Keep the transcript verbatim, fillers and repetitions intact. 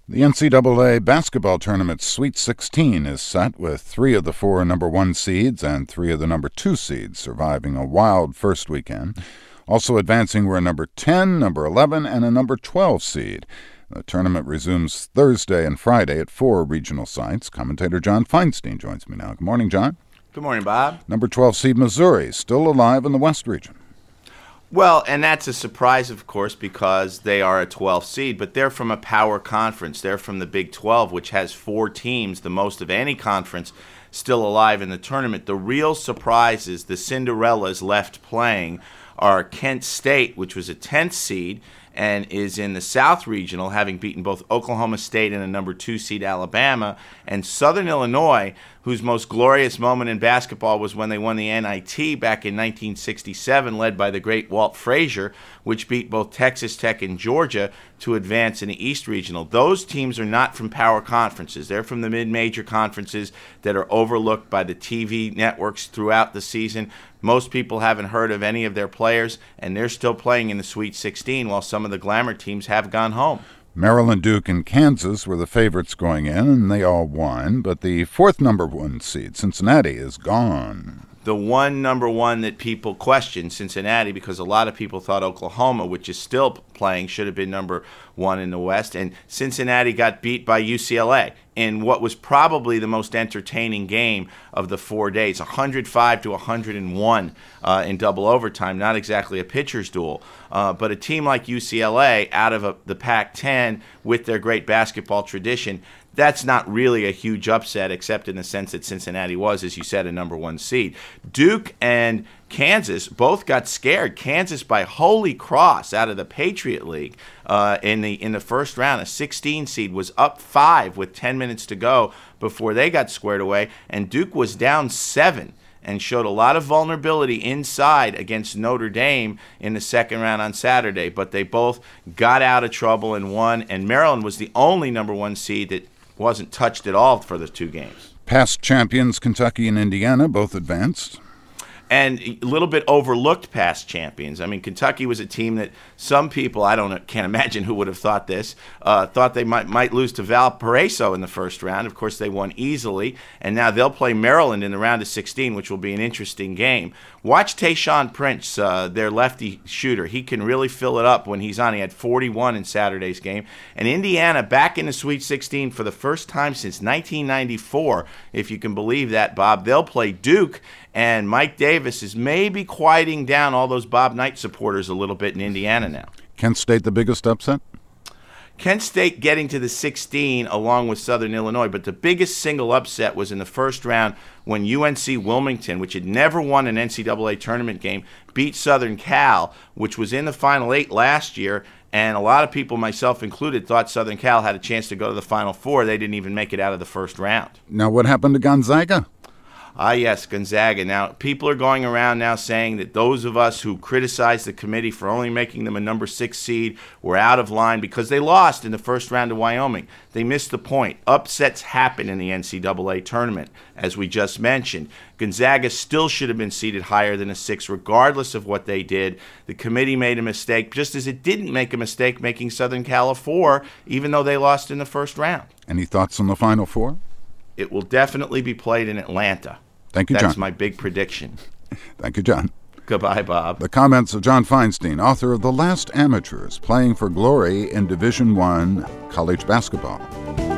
The N C double A basketball tournament's Sweet sixteen is set with three of the four number one seeds and three of the number two seeds surviving a wild first weekend. Also advancing were a number ten, number eleven, and a number twelve seed. The tournament resumes Thursday and Friday at four regional sites. Commentator John Feinstein joins me now. Good morning, John. Good morning, Bob. Number twelve seed Missouri, still alive in the West region. Well, and that's a surprise, of course, because they are a twelfth seed, but they're from a power conference. They're from the Big twelve, which has four teams, the most of any conference, still alive in the tournament. The real surprise is the Cinderellas left playing are Kent State, which was a tenth seed, and is in the South Regional, having beaten both Oklahoma State and a number two seed Alabama, and Southern Illinois, whose most glorious moment in basketball was when they won the N I T back in nineteen sixty-seven, led by the great Walt Frazier, which beat both Texas Tech and Georgia to advance in the East Regional. Those teams are not from power conferences. They're from the mid-major conferences that are overlooked by the T V networks throughout the season. Most people haven't heard of any of their players, and they're still playing in the Sweet sixteen, while some of the glamour teams have gone home. Maryland, Duke, and Kansas were the favorites going in, and they all won. But the fourth number one seed, Cincinnati, is gone. The one number one that people question, Cincinnati, because a lot of people thought Oklahoma, which is still playing, should have been number one in the West. And Cincinnati got beat by U C L A in what was probably the most entertaining game of the four days, one hundred five to one hundred one uh, in double overtime. Not exactly a pitcher's duel, uh, but a team like U C L A out of a, the Pac ten with their great basketball tradition, that's not really a huge upset, except in the sense that Cincinnati was, as you said, a number one seed. Duke and Kansas both got scared. Kansas by Holy Cross out of the Patriot League uh, in the in the first round. A sixteen seed was up five with ten minutes to go before they got squared away, and Duke was down seven and showed a lot of vulnerability inside against Notre Dame in the second round on Saturday. But they both got out of trouble and won, and Maryland was the only number one seed that wasn't touched at all for the two games. Past champions Kentucky and Indiana both advanced. And a little bit overlooked past champions. I mean, Kentucky was a team that some people, I don't can't imagine who would have thought this, uh, thought they might might lose to Valparaiso in the first round. Of course, they won easily, and now they'll play Maryland in the round of sixteen, which will be an interesting game. Watch Tayshaun Prince, uh, their lefty shooter. He can really fill it up when he's on. He had forty-one in Saturday's game. And Indiana back in the Sweet sixteen for the first time since nineteen ninety-four, if you can believe that, Bob. They'll play Duke, and Mike Davis is maybe quieting down all those Bob Knight supporters a little bit in Indiana now. Kent State the biggest upset? Kent State getting to the sixteen along with Southern Illinois, but the biggest single upset was in the first round when U N C Wilmington, which had never won an N C double A tournament game, beat Southern Cal, which was in the Final Eight last year, and a lot of people, myself included, thought Southern Cal had a chance to go to the Final Four. They didn't even make it out of the first round. Now what happened to Gonzaga? Ah, yes, Gonzaga. Now, people are going around now saying that those of us who criticized the committee for only making them a number six seed were out of line because they lost in the first round to Wyoming. They missed the point. Upsets happen in the N C double A tournament, as we just mentioned. Gonzaga still should have been seated higher than a six, regardless of what they did. The committee made a mistake, just as it didn't make a mistake making Southern Cal a four, even though they lost in the first round. Any thoughts on the Final Four? It will definitely be played in Atlanta. Thank you, That's John. That's my big prediction. Thank you, John. Goodbye, Bob. The comments of John Feinstein, author of The Last Amateurs, Playing for Glory in Division One College Basketball.